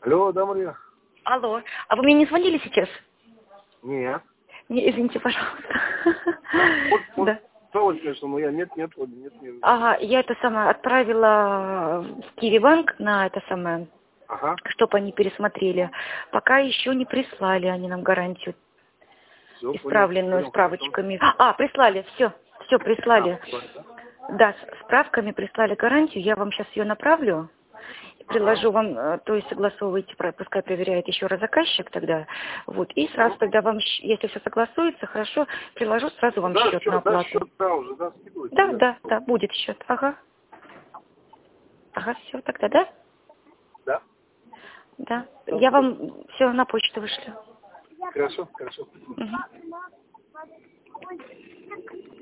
Алло, да, Мария? Алло, а вы мне не звонили сейчас? Нет. Не, извините, пожалуйста. Да. Давай, конечно, но я нет. Ага, я это самое отправила в Киевбанк на это самое, Ага. чтобы они пересмотрели. Пока еще не прислали они нам гарантию, Все, исправленную понял, справочками. Прислали, все прислали. Да, с справками прислали гарантию, я вам сейчас ее направлю. Приложу вам, то есть согласовывайте, пускай проверяет еще раз заказчик тогда. Вот, и сразу тогда вам, если все согласуется, хорошо, приложу сразу вам да, счет на да, оплату. счет, да, уже, да, скидывайте. Да, будет счет. Ага, все, тогда, да? Да. Да. Я вам все на почту вышлю. Хорошо. Мгм.